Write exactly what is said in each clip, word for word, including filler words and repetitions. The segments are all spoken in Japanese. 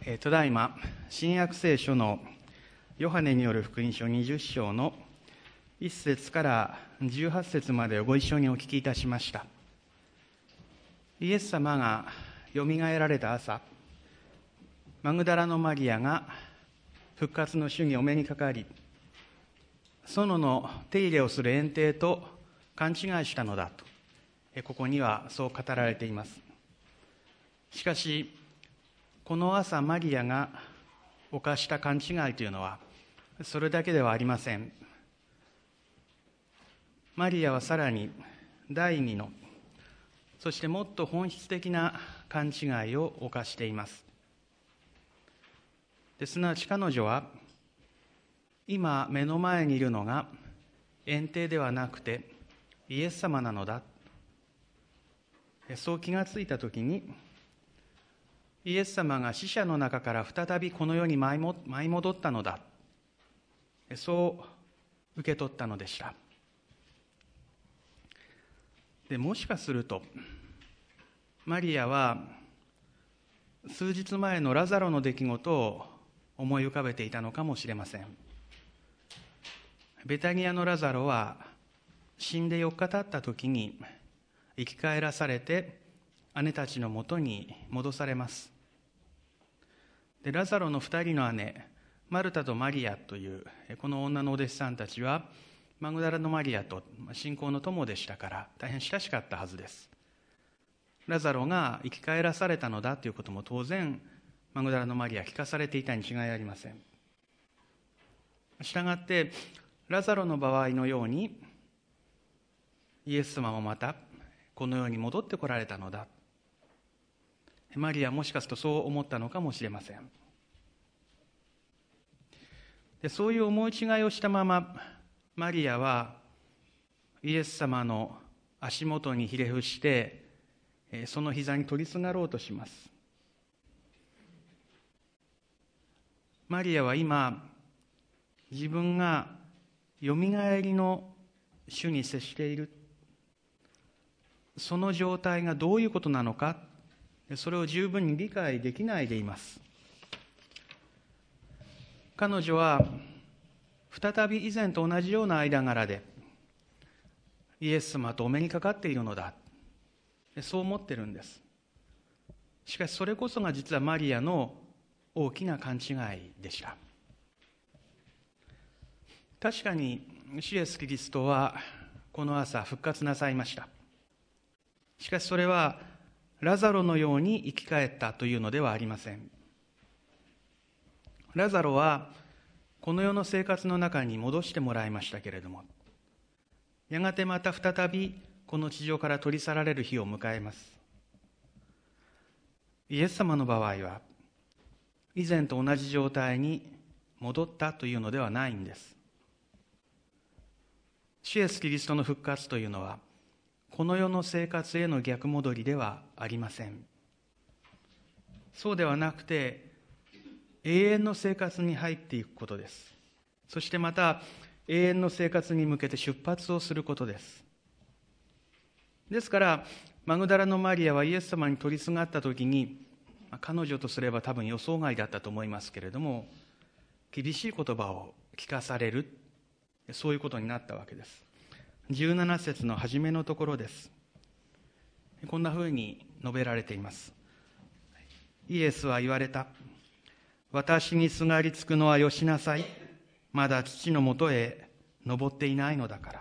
ただいま新約聖書のヨハネによる福音書にじゅっ章のいっ節からじゅうはち節までをご一緒にお聞きいたしました。イエス様がよみがえられた朝、マグダラのマリアが復活の主にお目にかかり、園の手入れをする園庭と勘違いしたのだと、ここにはそう語られています。しかしこの朝マリアが犯した勘違いというのはそれだけではありません。マリアはさらに第二の、そしてもっと本質的な勘違いを犯しています。ですなわち彼女は今目の前にいるのが園庭ではなくてイエス様なのだ、そう気がついたときに、イエス様が死者の中から再びこの世に舞い戻ったのだ、そう受け取ったのでした。でもしかするとマリアは数日前のラザロの出来事を思い浮かべていたのかもしれません。ベタニアのラザロは死んでよっか経った時に生き返らされて姉たちのもとに戻されます。でラザロの二人の姉マルタとマリアというこの女のお弟子さんたちはマグダラのマリアと信仰の友でしたから大変親しかったはずです。ラザロが生き返らされたのだということも当然マグダラのマリア聞かされていたに違いありません。したがってラザロの場合のようにイエス様もまたこの世に戻ってこられたのだ、マリアはもしかするとそう思ったのかもしれません。でそういう思い違いをしたままマリアはイエス様の足元にひれ伏してその膝に取りすがろうとします。マリアは今自分がよみがえりの主に接している、その状態がどういうことなのか、それを十分に理解できないでいます。彼女は再び以前と同じような間柄でイエス様とお目にかかっているのだ、そう思ってるんです。しかしそれこそが実はマリアの大きな勘違いでした。確かに主イエスキリストはこの朝復活なさいました。しかしそれはラザロのように生き返ったというのではありません。ラザロはこの世の生活の中に戻してもらいましたけれども、やがてまた再びこの地上から取り去られる日を迎えます。イエス様の場合は以前と同じ状態に戻ったというのではないんです。主イエスキリストの復活というのはこの世の生活への逆戻りではありません。そうではなくて永遠の生活に入っていくことです。そしてまた永遠の生活に向けて出発をすることです。ですからマグダラのマリアはイエス様に取りすがった時に、彼女とすれば多分予想外だったと思いますけれども、厳しい言葉を聞かされる、そういうことになったわけです。じゅうなな節の初めのところです。こんなふうに述べられています。イエスは言われた。私にすがりつくのはよしなさい。まだ父のもとへ登っていないのだから。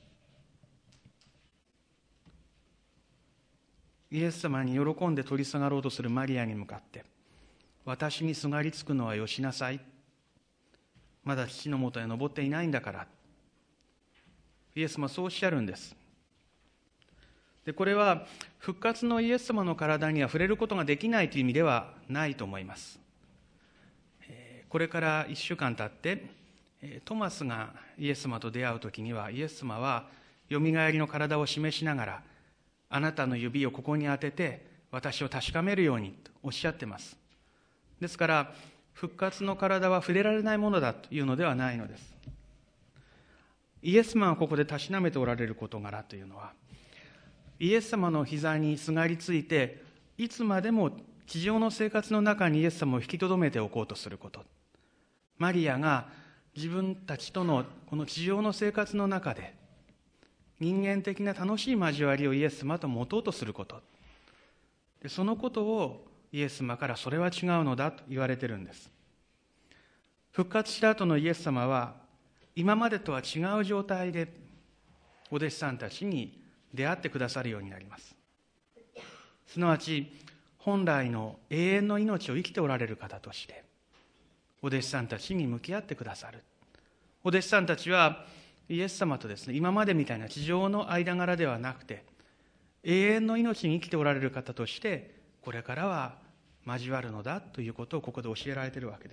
イエス様に喜んで取りすがろうとするマリアに向かって、私にすがりつくのはよしなさい。まだ父のもとへ登っていないんだから。イエス様はそうおっしゃるんです。でこれは復活のイエス様の体には触れることができないという意味ではないと思います。これからいっしゅうかん経ってトマスがイエス様と出会うときには、イエス様はよみがえりの体を示しながら、あなたの指をここに当てて私を確かめるようにとおっしゃってます。ですから復活の体は触れられないものだというのではないのです。イエス様がここでたしなめておられる事柄というのは、イエス様の膝にすがりついていつまでも地上の生活の中にイエス様を引き留めておこうとすること、マリアが自分たちとのこの地上の生活の中で人間的な楽しい交わりをイエス様と持とうとすること、でそのことをイエス様からそれは違うのだと言われているんです。復活した後のイエス様は今までとは違う状態でお弟子さんたちに出会ってくださるようになります。すなわち本来の永遠の命を生きておられる方としてお弟子さんたちに向き合ってくださる。お弟子さんたちはイエス様とですね、今までみたいな地上の間柄ではなくて永遠の命に生きておられる方としてこれからは交わるのだということをここで教えられているわけです。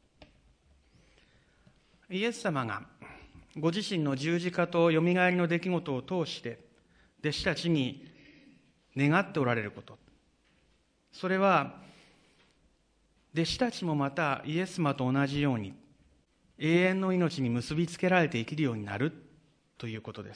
イエス様がご自身の十字架とよみがえりの出来事を通して弟子たちに願っておられること、それは弟子たちもまたイエス様と同じように永遠の命に結びつけられて生きるようになるということです。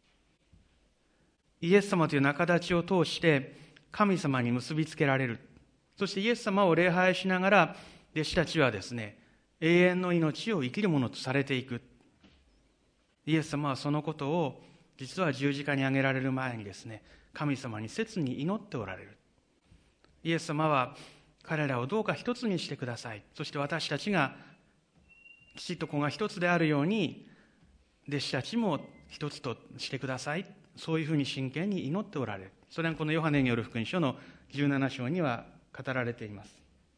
イエス様という仲立ちを通して神様に結びつけられる。そしてイエス様を礼拝しながら弟子たちはですね、永遠の命を生きるものとされていく。イエス様はそのことを実は十字架に上げられる前にですね、神様に切に祈っておられる。イエス様は彼らをどうか一つにしてください。そして私たちがきちっと子が一つであるように弟子たちも一つとしてください。そういうふうに真剣に祈っておられる。それはこのヨハネによる福音書のじゅうなな章には語られています。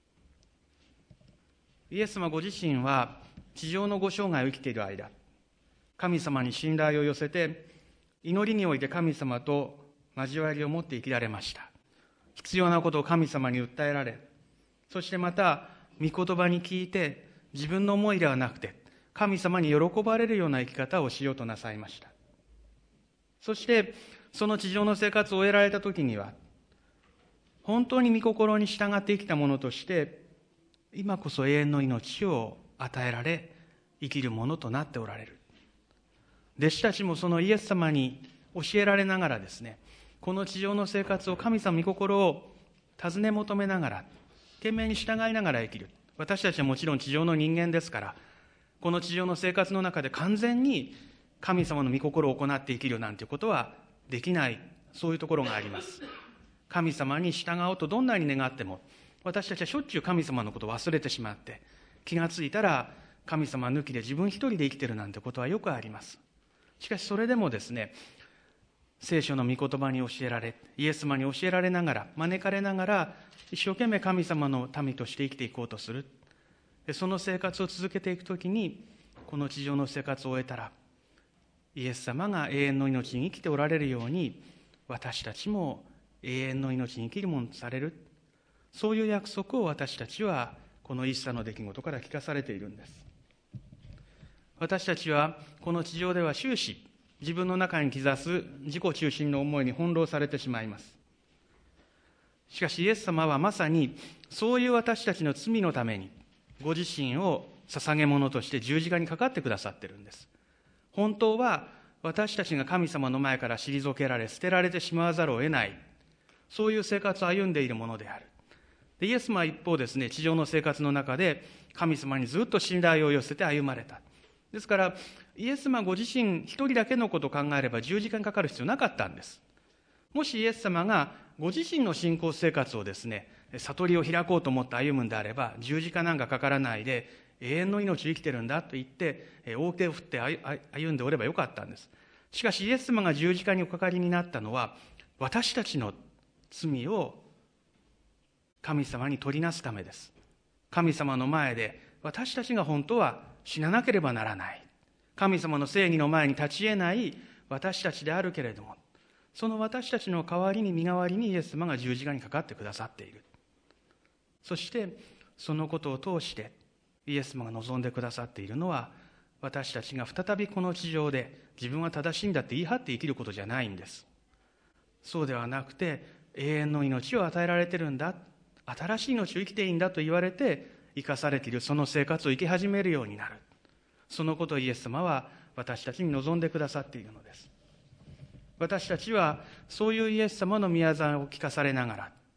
イエス様ご自身は地上のご生涯を生きている間、神様に信頼を寄せて祈りにおいて神様と交わりを持って生きられました。必要なことを神様に訴えられ、そしてまた御言葉に聞いて自分の思いではなくて神様に喜ばれるような生き方をしようとなさいました。そしてその地上の生活を終えられた時には本当に御心に従って生きたものとして今こそ永遠の命を与えられ生きるものとなっておられる。弟子たちもそのイエス様に教えられながらですね、この地上の生活を神様御心を尋ね求めながら懸命に従いながら生きる。私たちはもちろん地上の人間ですから、この地上の生活の中で完全に神様の御心を行って生きるなんていうことはできない、そういうところがあります。神様に従おうとどんなに願っても私たちはしょっちゅう神様のことを忘れてしまって、気がついたら神様抜きで自分一人で生きてるなんてことはよくあります。しかしそれでもですね、聖書の御言葉に教えられ、イエス様に教えられながら、招かれながら一生懸命神様の民として生きていこうとする。その生活を続けていくときに、この地上の生活を終えたらイエス様が永遠の命に生きておられるように、私たちも永遠の命に生きるものとされる、そういう約束を私たちはこのイースターの出来事から聞かされているんです。私たちはこの地上では終始自分の中に刻す自己中心の思いに翻弄されてしまいます。しかしイエス様はまさにそういう私たちの罪のためにご自身を捧げ物として十字架にかかってくださっているんです。本当は私たちが神様の前から退けられ捨てられてしまわざるを得ない、そういう生活を歩んでいるものである。でイエス様は一方ですね、地上の生活の中で神様にずっと信頼を寄せて歩まれた。ですからイエス様ご自身一人だけのことを考えれば十字架にかかる必要なかったんです。もしイエス様がご自身の信仰生活をですね、悟りを開こうと思って歩むんであれば、十字架なんかかからないで永遠の命を生きてるんだと言って大手を振って歩んでおればよかったんです。しかしイエス様が十字架におかかりになったのは、私たちの罪を神様に取りなすためです。神様の前で私たちが本当は死ななければならない、神様の正義の前に立ち得ない私たちであるけれども、その私たちの代わりに身代わりにイエス様が十字架にかかってくださっている。そしてそのことを通してイエス様が望んでくださっているのは、私たちが再びこの地上で自分は正しいんだって言い張って生きることじゃないんです。そうではなくて、永遠の命を与えられてるんだ、新しい命を生きていいんだと言われて生かされている、その生活を生き始めるようになる。そのことをイエス様は私たちに望んでくださっているのです。私たちはそういうイエス様の御業を聞かされながら、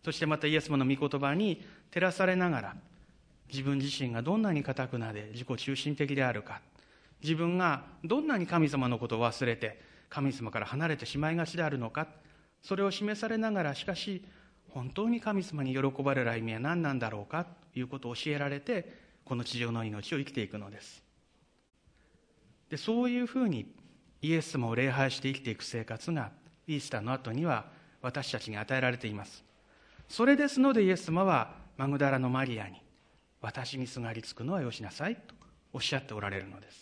そしてまたイエス様の御言葉に照らされながら、自分自身がどんなに堅くなで自己中心的であるか、自分がどんなに神様のことを忘れて神様から離れてしまいがちであるのか、それを示されながら、しかし本当に神様に喜ばれる歩みは何なんだろうかということを教えられて、この地上の命を生きていくのです。で、そういうふうにイエス様を礼拝して生きていく生活がイースターの後には私たちに与えられています。それですのでイエス様はマグダラのマリアに、私にすがりつくのはよしなさいとおっしゃっておられるのです。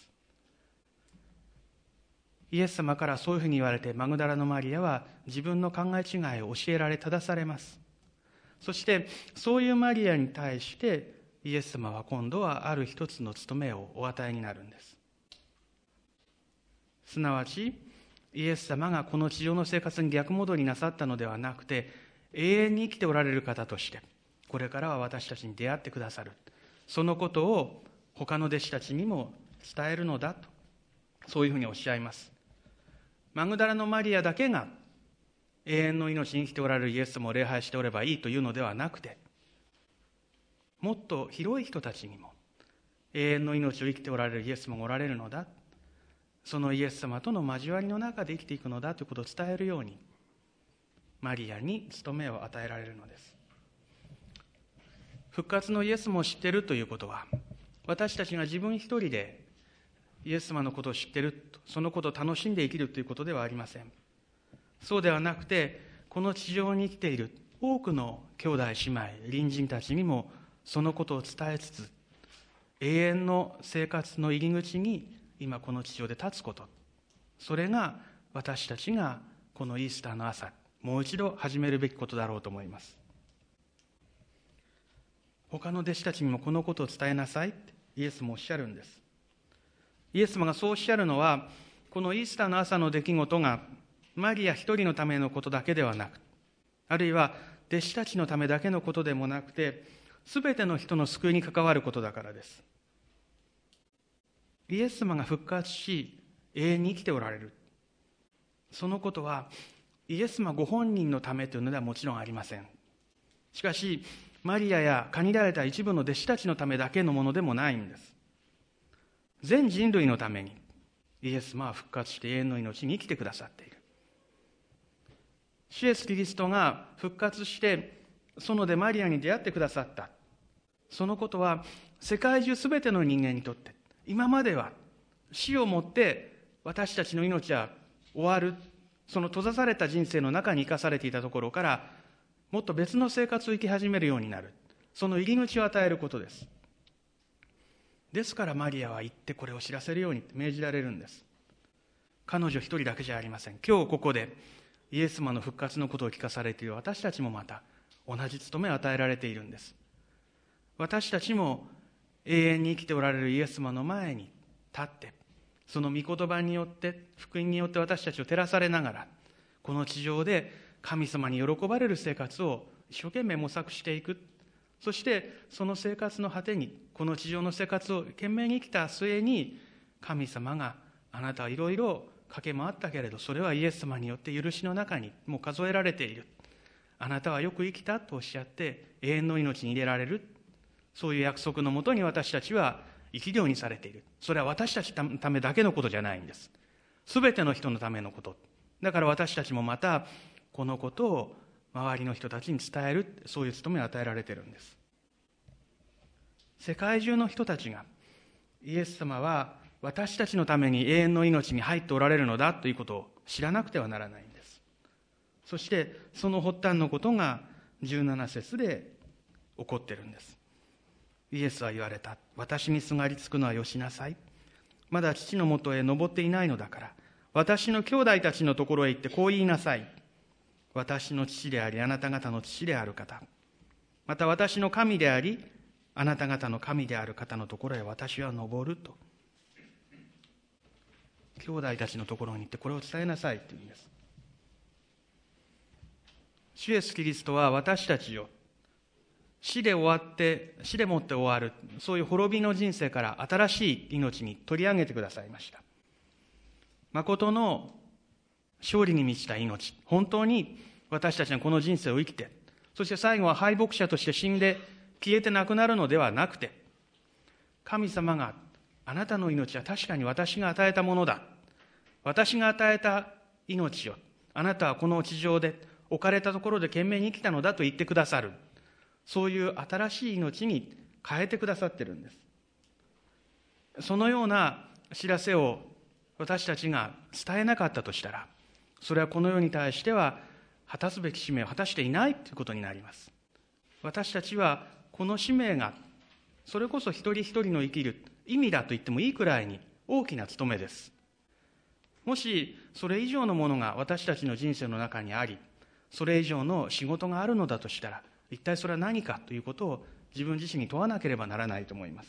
イエス様からそういうふうに言われて、マグダラのマリアは自分の考え違いを教えられ正されます。そしてそういうマリアに対してイエス様は今度はある一つの務めをお与えになるんです。すなわちイエス様がこの地上の生活に逆戻りなさったのではなくて、永遠に生きておられる方としてこれからは私たちに出会ってくださる、そのことを他の弟子たちにも伝えるのだと、そういうふうにおっしゃいます。マグダラのマリアだけが永遠の命に生きておられるイエス様を礼拝しておればいいというのではなくて、もっと広い人たちにも永遠の命を生きておられるイエス様がおられるのだ、そのイエス様との交わりの中で生きていくのだということを伝えるように、マリアに務めを与えられるのです。復活のイエス様を知っているということは、私たちが自分一人でイエス様のことを知っている、そのことを楽しんで生きるということではありません。そうではなくて、この地上に生きている多くの兄弟姉妹、隣人たちにもそのことを伝えつつ、永遠の生活の入り口に今この地上で立つこと、それが私たちがこのイースターの朝、もう一度始めるべきことだろうと思います。他の弟子たちにもこのことを伝えなさいってイエスもおっしゃるんです。イエス様がそうおっしゃるのは、このイースターの朝の出来事がマリア一人のためのことだけではなく、あるいは弟子たちのためだけのことでもなくて、すべての人の救いに関わることだからです。イエス様が復活し永遠に生きておられる、そのことはイエス様ご本人のためというのではもちろんありません。しかしマリアや限られた一部の弟子たちのためだけのものでもないんです。全人類のためにイエス様は復活して永遠の命に生きてくださっている。主イエスキリストが復活して園でマリアに出会ってくださった、そのことは世界中すべての人間にとって、今までは死をもって私たちの命は終わる、その閉ざされた人生の中に生かされていたところからもっと別の生活を生き始めるようになる、その入り口を与えることです。ですからマリアは行ってこれを知らせるように命じられるんです。彼女一人だけじゃありません。今日ここでイエス様の復活のことを聞かされている私たちもまた同じ務めを与えられているんです。私たちも永遠に生きておられるイエス様の前に立って、その御言葉によって福音によって私たちを照らされながら、この地上で神様に喜ばれる生活を一生懸命模索していく。そしてその生活の果てに、この地上の生活を懸命に生きた末に、神様があなたはいろいろ駆け回ったけれどそれはイエス様によって許しの中にもう数えられている、あなたはよく生きたとおっしゃって永遠の命に入れられる、そういう約束のもとに私たちは生きるようにされている。それは私たちのためだけのことじゃないんです。すべての人のためのこと。だから私たちもまたこのことを周りの人たちに伝える、そういう務めを与えられているんです。世界中の人たちがイエス様は私たちのために永遠の命に入っておられるのだということを知らなくてはならないんです。そしてその発端のことがじゅうなな節で起こっているんです。イエスは言われた。私にすがりつくのはよしなさい。まだ父のもとへ登っていないのだから、私の兄弟たちのところへ行ってこう言いなさい。私の父であり、あなた方の父である方、また私の神であり、あなた方の神である方のところへ私は登ると。兄弟たちのところに行ってこれを伝えなさいというんです。主イエスキリストは私たちを死で終わって、死でもって終わる、そういう滅びの人生から新しい命に取り上げてくださいました。誠の勝利に満ちた命、本当に私たちがこの人生を生きて、 そして最後は敗北者として死んで消えてなくなるのではなくて、神様があなたの命は確かに私が与えたものだ。私が与えた命をあなたはこの地上で置かれたところで懸命に生きたのだと言ってくださる。そういう新しい命に変えてくださってるんです。そのような知らせを私たちが伝えなかったとしたら、それはこの世に対しては果たすべき使命を果たしていないということになります。私たちはこの使命がそれこそ一人一人の生きる意味だと言ってもいいくらいに大きな務めです。もしそれ以上のものが私たちの人生の中にあり、それ以上の仕事があるのだとしたら、一体それは何かということを自分自身に問わなければならないと思います。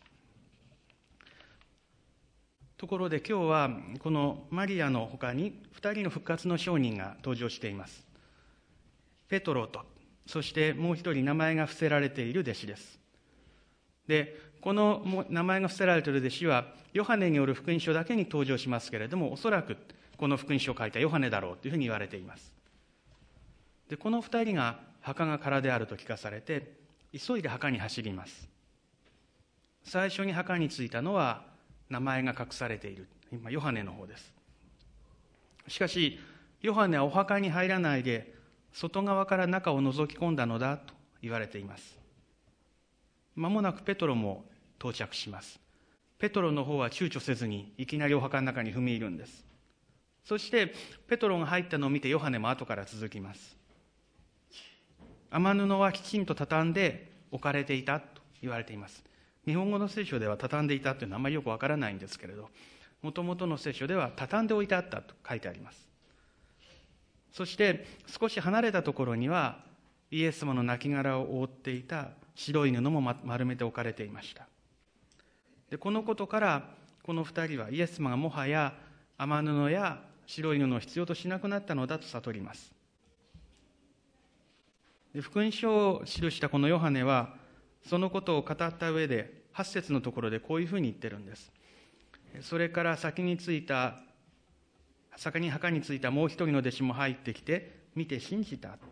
ところで今日はこのマリアの他にふたりの復活の証人が登場しています。ペトロと、そしてもう一人名前が伏せられている弟子です。で、この名前が伏せられている弟子はヨハネによる福音書だけに登場しますけれども、おそらくこの福音書を書いたヨハネだろうというふうに言われています。で、この二人が墓が空であると聞かされて急いで墓に走ります。最初に墓に着いたのは名前が隠されている今ヨハネの方です。しかしヨハネはお墓に入らないで外側から中を覗き込んだのだと言われています。間もなくペトロも到着します。ペトロの方は躊躇せずにいきなりお墓の中に踏み入るんです。そしてペトロが入ったのを見てヨハネも後から続きます。雨布はきちんと畳んで置かれていたと言われています。日本語の聖書では畳んでいたというのはあんまりよくわからないんですけれど、もともとの聖書では畳んでおいてあったと書いてあります。そして少し離れたところにはイエス様の亡骸を覆っていた白い布も丸めて置かれていました。で、このことからこの二人はイエス様がもはや雨布や白い布を必要としなくなったのだと悟ります。で、福音書を記したこのヨハネはそのことを語った上ではち節のところでこういうふうに言ってるんです。それから先についた先に墓に着いたもう一人の弟子も入ってきて見て信じた。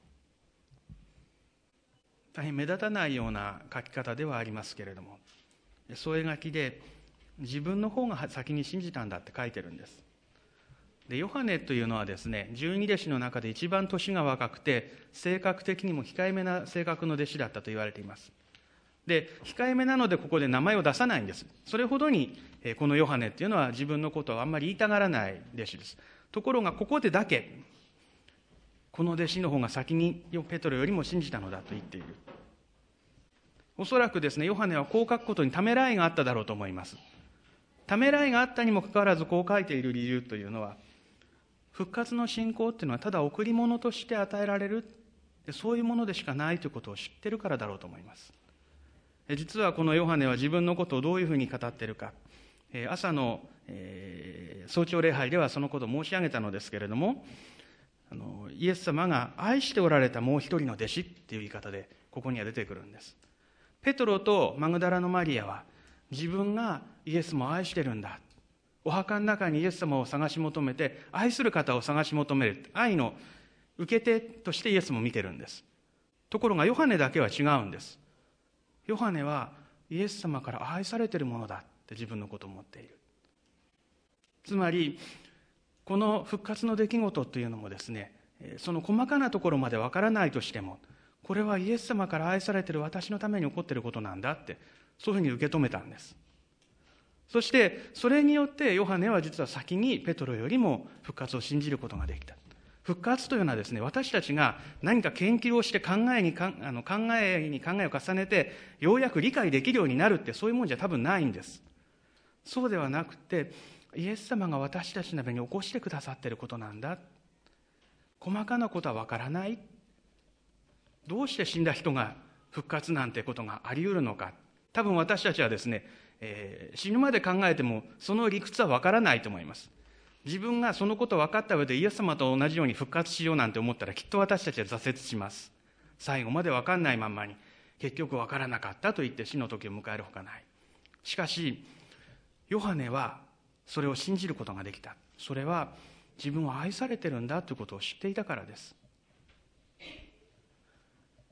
大変目立たないような書き方ではありますけれども、添え書きで自分の方が先に信じたんだって書いてるんです。で、ヨハネというのはですね、十二弟子の中で一番年が若くて性格的にも控えめな性格の弟子だったと言われています。で、控えめなのでここで名前を出さないんです。それほどにこのヨハネっていうのは自分のことをあんまり言いたがらない弟子です。ところがここでだけこの弟子の方が先にペトロよりも信じたのだと言っている。おそらくですね、ヨハネはこう書くことにためらいがあっただろうと思います。ためらいがあったにもかかわらずこう書いている理由というのは、復活の信仰っていうのはただ贈り物として与えられる、そういうものでしかないということを知ってるからだろうと思います。実はこのヨハネは自分のことをどういうふうに語っているか、朝の、えー、早朝礼拝ではそのことを申し上げたのですけれども、あのイエス様が愛しておられたもう一人の弟子っていう言い方でここには出てくるんです。ペトロとマグダラのマリアは自分がイエス様を愛してるんだ、お墓の中にイエス様を探し求めて愛する方を探し求める愛の受け手としてイエス様を見てるんです。ところがヨハネだけは違うんです。ヨハネはイエス様から愛されているものだって自分のことを思っている。つまりこの復活の出来事というのもですね、その細かなところまでわからないとしても、これはイエス様から愛されている私のために起こっていることなんだって、そういうふうに受け止めたんです。そしてそれによってヨハネは実は先にペトロよりも復活を信じることができた。復活というのはですね、私たちが何か研究をして考えにかあの考えに考えを重ねてようやく理解できるようになるって、そういうもんじゃ多分ないんです。そうではなくて、イエス様が私たちのために起こしてくださっていることなんだ。細かなことはわからない。どうして死んだ人が復活なんてことがあり得るのか。多分私たちはですね、えー、死ぬまで考えてもその理屈はわからないと思います。自分がそのことを分かった上でイエス様と同じように復活しようなんて思ったら、きっと私たちは挫折します。最後まで分かんないまんまに結局分からなかったと言って死の時を迎えるほかない。しかしヨハネはそれを信じることができた。それは自分は愛されてるんだということを知っていたからです。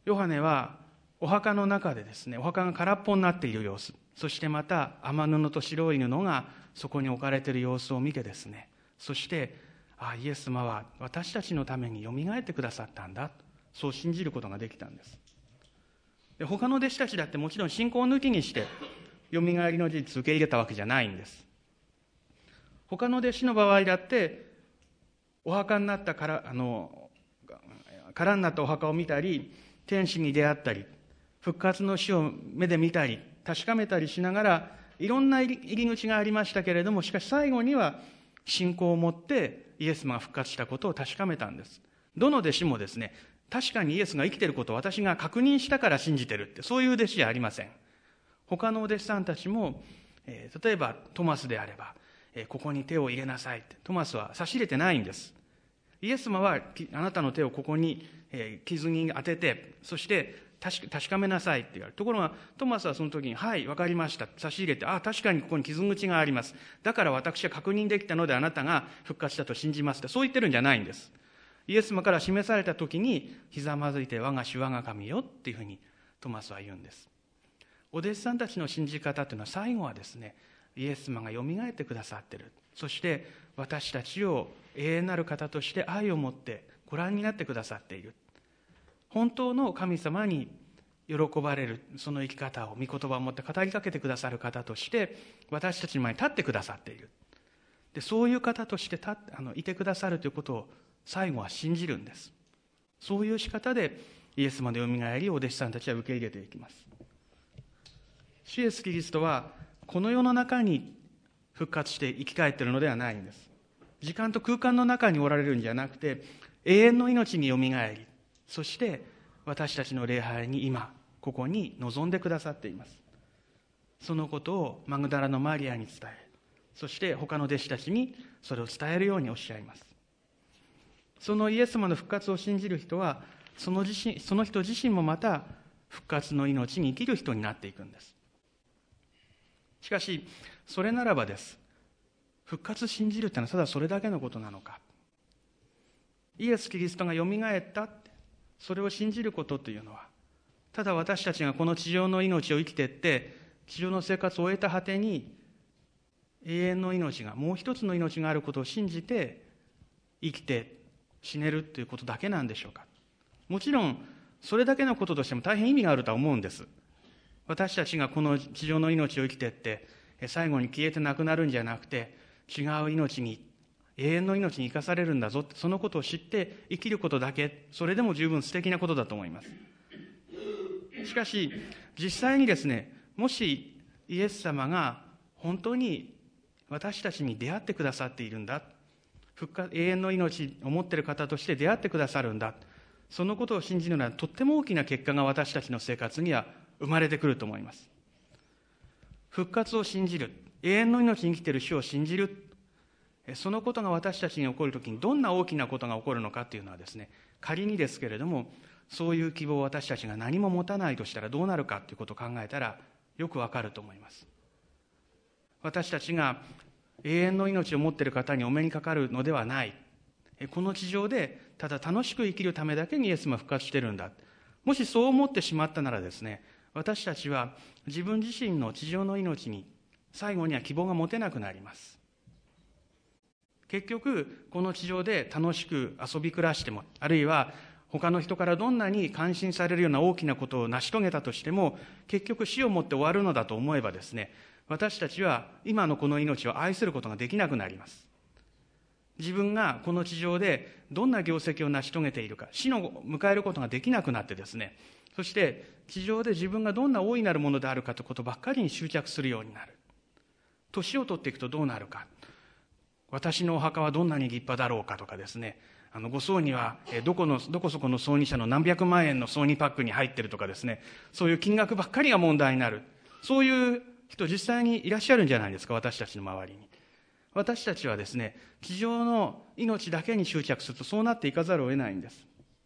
ヨハネはお墓の中でですね、お墓が空っぽになっている様子、そしてまた雨布と白い布がそこに置かれている様子を見てですね、そしてあイエス様は私たちのためによみがえってくださったんだ、そう信じることができたんです。で他の弟子たちだってもちろん信仰を抜きにしてよみがえりの事実を受け入れたわけじゃないんです。他の弟子の場合だってお墓になったからあの空になったお墓を見たり、天使に出会ったり、復活の死を目で見たり確かめたりしながら、いろんな入り口がありましたけれども、しかし最後には信仰を持ってイエス様が復活したことを確かめたんです。どの弟子もですね、確かにイエスが生きていることを私が確認したから信じてるって、そういう弟子じゃありません。他のお弟子さんたちも、えー、例えばトマスであれば、えー、ここに手を入れなさいって、トマスは差し入れてないんです。イエス様はあなたの手をここに、えー、傷に当てて、そして確か、確かめなさいって言われる。ところがトマスはその時に、はいわかりました、差し入れて、あ確かにここに傷口があります、だから私は確認できたのであなたが復活したと信じますって、そう言ってるんじゃないんです。イエス様から示された時に、ひざまずいて我が主我が神よっていうふうにトマスは言うんです。お弟子さんたちの信じ方というのは、最後はですね、イエス様がよみがえってくださっている、そして私たちを永遠なる方として愛を持ってご覧になってくださっている、本当の神様に喜ばれるその生き方を御言葉を持って語りかけてくださる方として私たちの前に立ってくださっている。でそういう方として立ってあのいてくださるということを最後は信じるんです。そういう仕方でイエス様のよみがえりをお弟子さんたちは受け入れていきます。主イエスキリストはこの世の中に復活して生き返っているのではないんです。時間と空間の中におられるんじゃなくて、永遠の命によみがえり、そして私たちの礼拝に今ここに臨んでくださっています。そのことをマグダラのマリアに伝え、そして他の弟子たちにそれを伝えるようにおっしゃいます。そのイエス様の復活を信じる人は、その自身、その人自身もまた復活の命に生きる人になっていくんです。しかしそれならばです、復活信じるってのはただそれだけのことなのか。イエス・キリストがよみがえったって、それを信じることというのは、ただ私たちがこの地上の命を生きていって地上の生活を終えた果てに永遠の命が、もう一つの命があることを信じて生きて死ねるということだけなんでしょうか。もちろんそれだけのこととしても大変意味があるとは思うんです。私たちがこの地上の命を生きていって最後に消えてなくなるんじゃなくて、違う命に、永遠の命に生かされるんだぞって、そのことを知って生きることだけ、それでも十分素敵なことだと思います。しかし実際にですね、もしイエス様が本当に私たちに出会ってくださっているんだ、復活永遠の命を持っている方として出会ってくださるんだ、そのことを信じるのはとっても大きな結果が私たちの生活には生まれてくると思います。復活を信じる、永遠の命に生きている主を信じる、そのことが私たちに起こるときにどんな大きなことが起こるのかというのはですね、仮にですけれども、そういう希望を私たちが何も持たないとしたらどうなるかということを考えたらよくわかると思います。私たちが永遠の命を持っている方にお目にかかるのではない、この地上でただ楽しく生きるためだけにイエス様は復活しているんだ、もしそう思ってしまったならですね、私たちは自分自身の地上の命に最後には希望が持てなくなります。結局この地上で楽しく遊び暮らしても、あるいは他の人からどんなに感心されるような大きなことを成し遂げたとしても、結局死をもって終わるのだと思えばですね、私たちは今のこの命を愛することができなくなります。自分がこの地上でどんな業績を成し遂げているか、死を迎えることができなくなってですね、そして地上で自分がどんな大いなるものであるかということばっかりに執着するようになる。年を取っていくとどうなるか、私のお墓はどんなに立派だろうかとかですね、あのご葬儀はどこのどこそこの葬儀社の何百万円の葬儀パックに入ってるとかですね、そういう金額ばっかりが問題になる、そういう人実際にいらっしゃるんじゃないですか、私たちの周りに。私たちはですね、地上の命だけに執着するとそうなっていかざるを得ないんです。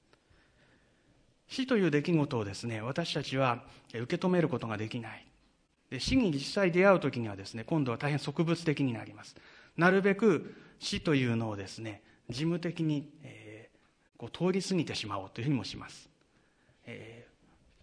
死という出来事をですね、私たちは受け止めることができない。で、死に実際出会うときにはですね、今度は大変束物的になります。なるべく死というのをですね、事務的に、えー、こう通り過ぎてしまおうというふうにもします。えー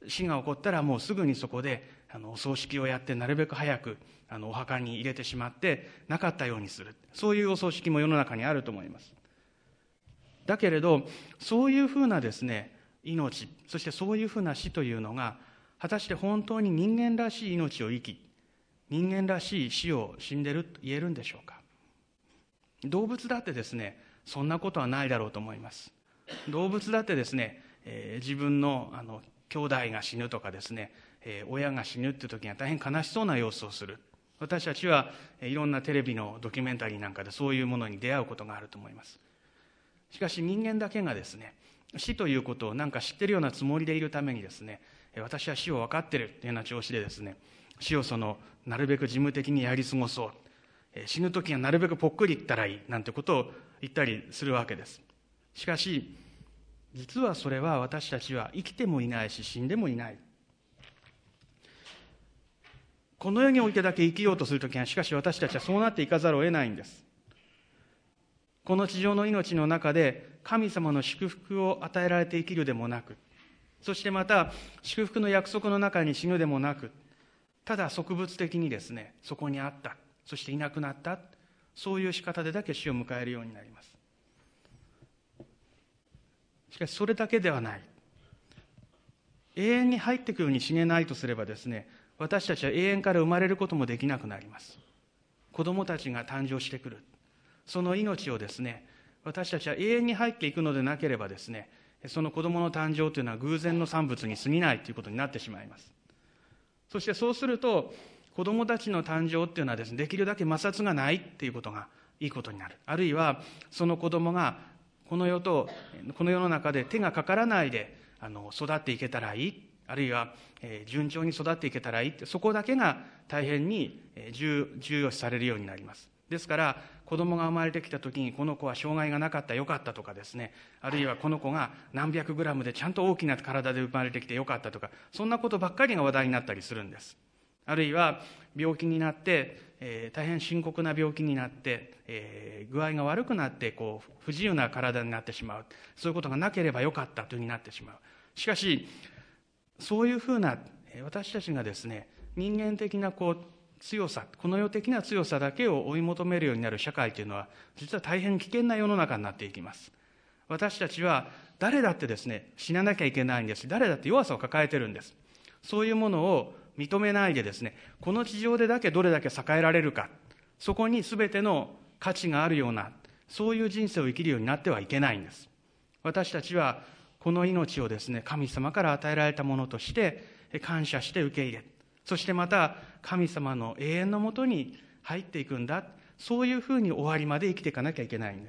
死が起こったらもうすぐにそこであのお葬式をやって、なるべく早くあのお墓に入れてしまってなかったようにする、そういうお葬式も世の中にあると思います。だけれど、そういうふうなですね命、そしてそういうふうな死というのが果たして本当に人間らしい命を生き、人間らしい死を死んでると言えるんでしょうか。動物だってですねそんなことはないだろうと思います。動物だってですね、えー、自分のあの兄弟が死ぬとかですね、えー、親が死ぬっていう時には大変悲しそうな様子をする。私たちはいろんなテレビのドキュメンタリーなんかでそういうものに出会うことがあると思います。しかし人間だけがですね、死ということをなんか知ってるようなつもりでいるためにですね、私は死を分かってるというような調子でですね、死をそのなるべく事務的にやり過ごそう、死ぬ時はなるべくぽっくり言ったらいいなんてことを言ったりするわけです。しかし実はそれは私たちは生きてもいないし死んでもいない。この世においてだけ生きようとするときは、しかし私たちはそうなっていかざるを得ないんです。この地上の命の中で神様の祝福を与えられて生きるでもなく、そしてまた祝福の約束の中に死ぬでもなく、ただ植物的にですねそこにあった、そしていなくなった、そういう仕方でだけ死を迎えるようになります。しかしそれだけではない。永遠に入っていくように死ねないとすればですね、私たちは永遠から生まれることもできなくなります。子供たちが誕生してくる、その命をですね、私たちは永遠に入っていくのでなければですね、その子供の誕生というのは偶然の産物に過ぎないということになってしまいます。そしてそうすると子供たちの誕生っていうのはですね、できるだけ摩擦がないっていうことがいいことになる。あるいはその子供がこの世とこの世の中で手がかからないであの育っていけたらいい、あるいは、えー、順調に育っていけたらいいって、そこだけが大変に、えー、重, 重要視されるようになります。ですから子供が生まれてきた時にこの子は障害がなかったよかったとかですね、あるいはこの子が何百グラムでちゃんと大きな体で生まれてきてよかったとか、そんなことばっかりが話題になったりするんです。あるいは病気になって、えー、大変深刻な病気になって、えー、具合が悪くなってこう不自由な体になってしまう、そういうことがなければよかったというふうになってしまう。しかしそういうふうな私たちがですね、人間的なこう強さ、この世的な強さだけを追い求めるようになる社会というのは、実は大変危険な世の中になっていきます。私たちは誰だってですね死ななきゃいけないんです。誰だって弱さを抱えてるんです。そういうものを認めないでですね、この地上でだけどれだけ栄えられるか、そこに全ての価値があるような、そういう人生を生きるようになってはいけないんです。私たちはこの命をですね、神様から与えられたものとして感謝して受け入れ、そしてまた神様の永遠のもとに入っていくんだ、そういうふうに終わりまで生きていかなきゃいけないんです。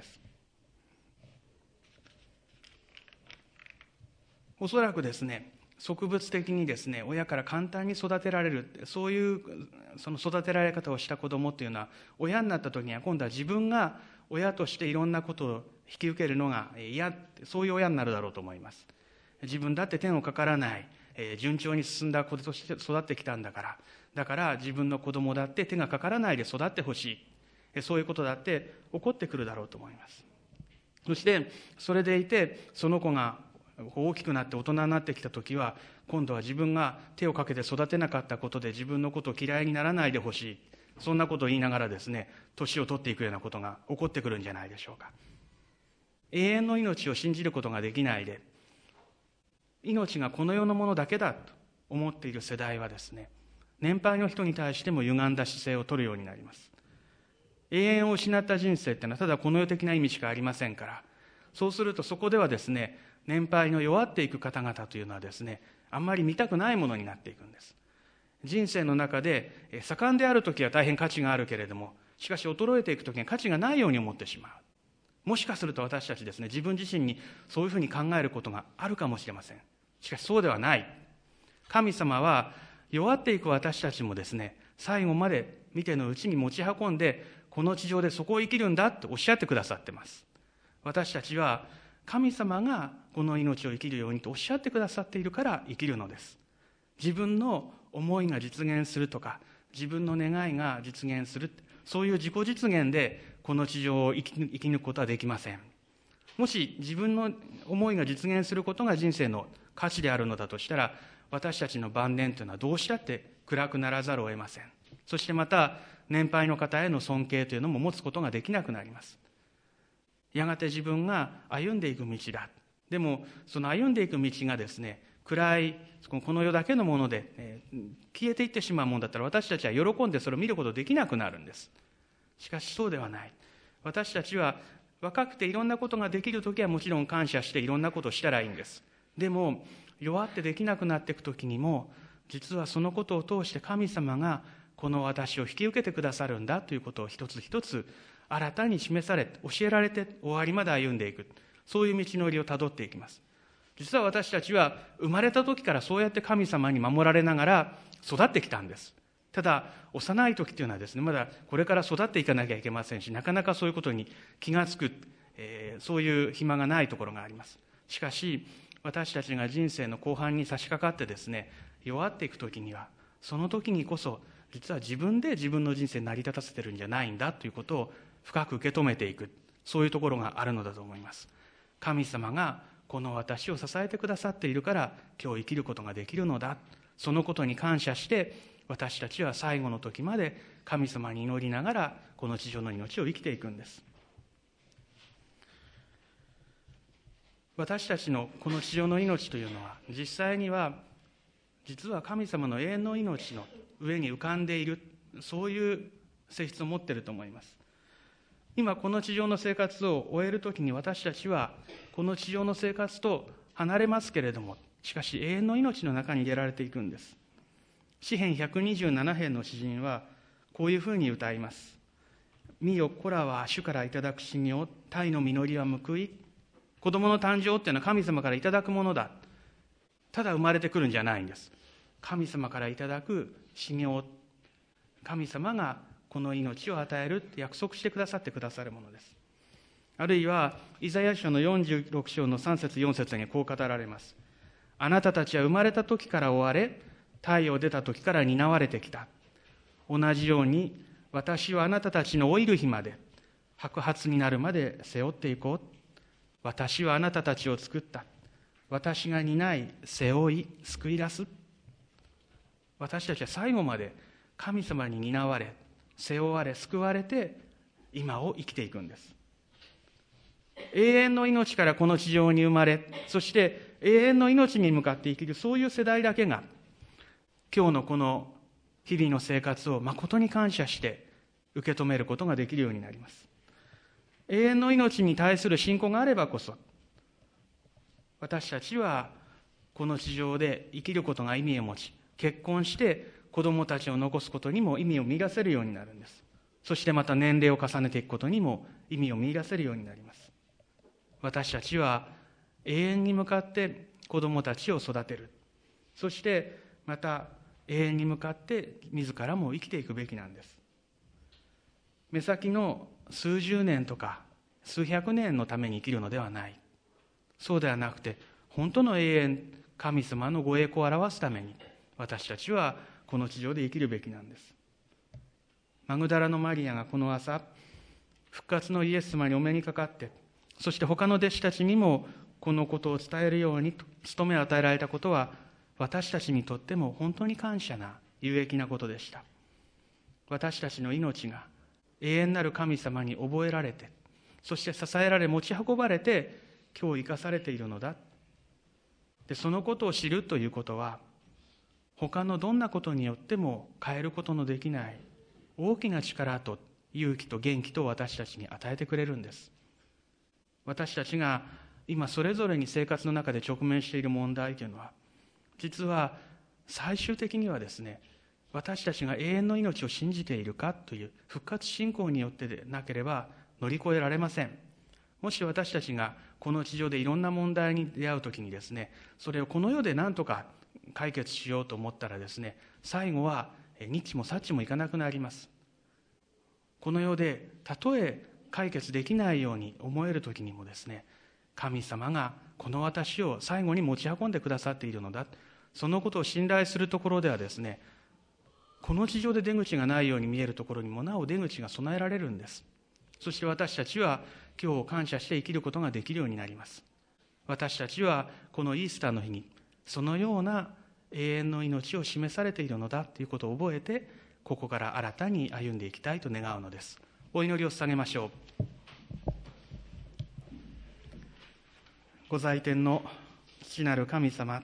おそらくですね、植物的にですね親から簡単に育てられる、そういうその育てられ方をした子供っていうのは、親になった時には今度は自分が親としていろんなことを引き受けるのが嫌、そういう親になるだろうと思います。自分だって手のかからない、えー、順調に進んだ子として育ってきたんだから、だから自分の子供だって手がかからないで育ってほしい、そういうことだって起こってくるだろうと思います。そしてそれでいて、その子が大きくなって大人になってきた時は、今度は自分が手をかけて育てなかったことで自分のことを嫌いにならないでほしい、そんなことを言いながらですね、年を取っていくようなことが起こってくるんじゃないでしょうか。永遠の命を信じることができないで、命がこの世のものだけだと思っている世代はですね、年配の人に対しても歪んだ姿勢を取るようになります。永遠を失った人生っていうのはただこの世的な意味しかありませんから、そうするとそこではですね、年配の弱っていく方々というのはですね、あんまり見たくないものになっていくんです。人生の中で盛んであるときは大変価値があるけれども、しかし衰えていくときには価値がないように思ってしまう。もしかすると私たちですね、自分自身にそういうふうに考えることがあるかもしれません。しかしそうではない。神様は弱っていく私たちもですね、最後まで見てのうちに持ち運んで、この地上でそこを生きるんだっておっしゃってくださってます。私たちは神様がこの命を生きるようにとおっしゃってくださっているから生きるのです。自分の思いが実現するとか、自分の願いが実現する、そういう自己実現でこの地上を生き、生き抜くことはできません。もし自分の思いが実現することが人生の価値であるのだとしたら、 私たちの晩年というのはどうしたって暗くならざるを得ません。そしてまた年配の方への尊敬というのも持つことができなくなります。やがて自分が歩んでいく道だ。でもその歩んでいく道がですね、暗いこの世だけのもので、えー、消えていってしまうものだったら、私たちは喜んでそれを見ることできなくなるんです。しかしそうではない。私たちは若くていろんなことができるときはもちろん感謝していろんなことをしたらいいんです。でも弱ってできなくなっていくときにも、実はそのことを通して神様がこの私を引き受けてくださるんだということを一つ一つ新たに示され、教えられて終わりまで歩んでいく、そういう道のりをたどっていきます。実は私たちは生まれた時からそうやって神様に守られながら育ってきたんです。ただ幼い時というのはですね、まだこれから育っていかなきゃいけませんし、なかなかそういうことに気がつく、えー、そういう暇がないところがあります。しかし私たちが人生の後半に差し掛かってですね、弱っていく時には、その時にこそ実は自分で自分の人生を成り立たせてるんじゃないんだということを深く受け止めていく、そういうところがあるのだと思います。神様がこの私を支えてくださっているから今日生きることができるのだ、そのことに感謝して私たちは最後の時まで神様に祈りながらこの地上の命を生きていくんです。私たちのこの地上の命というのは、実際には実は神様の永遠の命の上に浮かんでいる、そういう性質を持っていると思います。今この地上の生活を終えるときに、私たちはこの地上の生活と離れますけれども、しかし永遠の命の中に入れられていくんです。詩編ひゃくにじゅうなな編の詩人はこういうふうに歌います。見よ、子らは主からいただくしみを、鯛の実りは報い。子供の誕生っていうのは神様からいただくものだ。ただ生まれてくるんじゃないんです。神様からいただくしみを、神様がこの命を与えるって約束してくださってくださるものです。あるいはイザヤ書のよんじゅうろく章のさん節よん節にこう語られます。あなたたちは生まれた時から追われ、太陽出た時から担われてきた。同じように私はあなたたちの老いる日まで、白髪になるまで背負っていこう。私はあなたたちを作った。私が担い、背負い、救い出す。私たちは最後まで神様に担われ、背負われ、救われて今を生きていくんです。永遠の命からこの地上に生まれ、そして永遠の命に向かって生きる、そういう世代だけが今日のこの日々の生活を誠に感謝して受け止めることができるようになります。永遠の命に対する信仰があればこそ、私たちはこの地上で生きることが意味を持ち、結婚して子供たちを残すことにも意味を見出せるようになるんです。そしてまた年齢を重ねていくことにも意味を見出せるようになります。私たちは永遠に向かって子供たちを育てる。そしてまた永遠に向かって自らも生きていくべきなんです。目先の数十年とか数百年のために生きるのではない。そうではなくて、本当の永遠、神様のご栄光を表すために私たちはこの地上で生きるべきなんです。マグダラのマリアがこの朝、復活のイエス様にお目にかかって、そして他の弟子たちにもこのことを伝えるようにと務めを与えられたことは、私たちにとっても本当に感謝な有益なことでした。私たちの命が永遠なる神様に覚えられて、そして支えられ持ち運ばれて今日生かされているのだ。で、そのことを知るということは、他のどんなことによっても変えることのできない大きな力と勇気と元気と私たちに与えてくれるんです。私たちが今それぞれに生活の中で直面している問題というのは、実は最終的にはですね、私たちが永遠の命を信じているかという復活信仰によってでなければ乗り越えられません。もし私たちがこの地上でいろんな問題に出会うときにですね、それをこの世で何とか解決しようと思ったらですね、最後は日もさっちもいかなくなります。この世でたとえ解決できないように思えるときにもですね、神様がこの私を最後に持ち運んでくださっているのだ、そのことを信頼するところではですね、この地上で出口がないように見えるところにもなお出口が備えられるんです。そして私たちは今日を感謝して生きることができるようになります。私たちはこのイースターの日にそのような永遠の命を示されているのだということを覚えて、ここから新たに歩んでいきたいと願うのです。お祈りを捧げましょう。ご在天の父なる神様、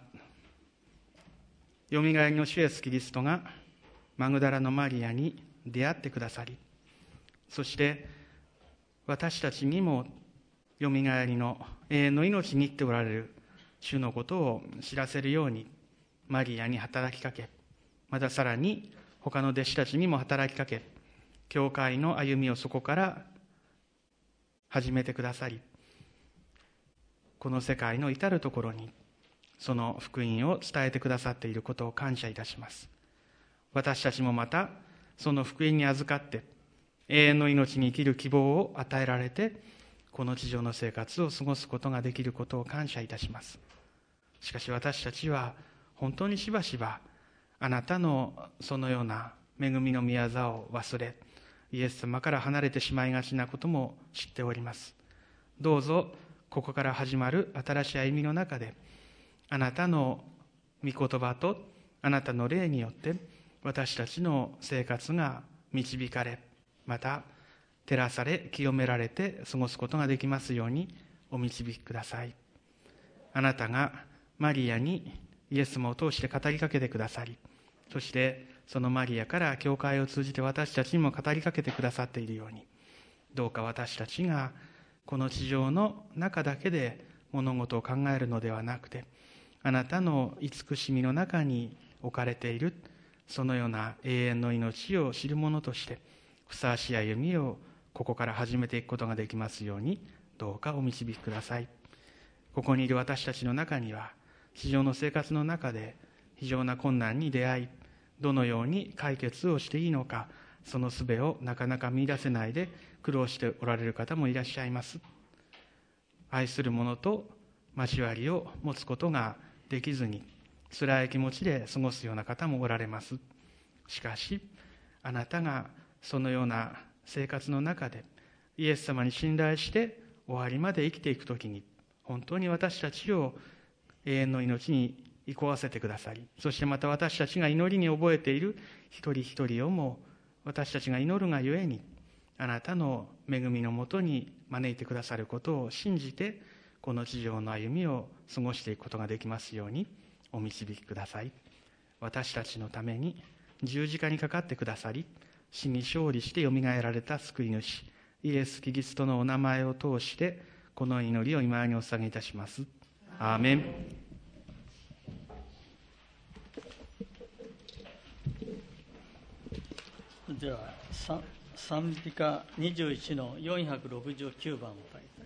よみがえりの主イエスキリストがマグダラのマリアに出会ってくださり、そして私たちにもよみがえりの永遠の命に生きておられる主のことを知らせるようにマリアに働きかけ、またさらに他の弟子たちにも働きかけ、教会の歩みをそこから始めてくださり、この世界の至るところにその福音を伝えてくださっていることを感謝いたします。私たちもまたその福音に預かって永遠の命に生きる希望を与えられて、この地上の生活を過ごすことができることを感謝いたします。しかし私たちは本当にしばしばあなたのそのような恵みの御業を忘れ、イエス様から離れてしまいがちなことも知っております。どうぞここから始まる新しい歩みの中で、あなたの御言葉とあなたの霊によって私たちの生活が導かれ、また照らされ清められて過ごすことができますようにお導きください。あなたがマリアにイエス様を通して語りかけてくださり、そしてそのマリアから教会を通じて私たちにも語りかけてくださっているように、どうか私たちがこの地上の中だけで物事を考えるのではなくて、あなたの慈しみの中に置かれているそのような永遠の命を知る者としてふさわしい歩みをここから始めていくことができますように、どうかお導きください。ここにいる私たちの中には、地上の生活の中で非常な困難に出会い、どのように解決をしていいのか、その術をなかなか見出せないで苦労しておられる方もいらっしゃいます。愛する者と交わりを持つことができずに辛い気持ちで過ごすような方もおられます。しかしあなたがそのような生活の中でイエス様に信頼して終わりまで生きていくときに、本当に私たちを永遠の命に憩わせてくださり、そしてまた私たちが祈りに覚えている一人一人をも私たちが祈るがゆえに、あなたの恵みのもとに招いてくださることを信じて、この地上の歩みを過ごしていくことができますようにお導きください。私たちのために十字架にかかってくださり、死に勝利してよみがえられた救い主イエス・キリストのお名前を通してこの祈りを今にお捧げいたします。アーメン。 では賛美歌にじゅういちのよんひゃくろくじゅうきゅうばんを歌います。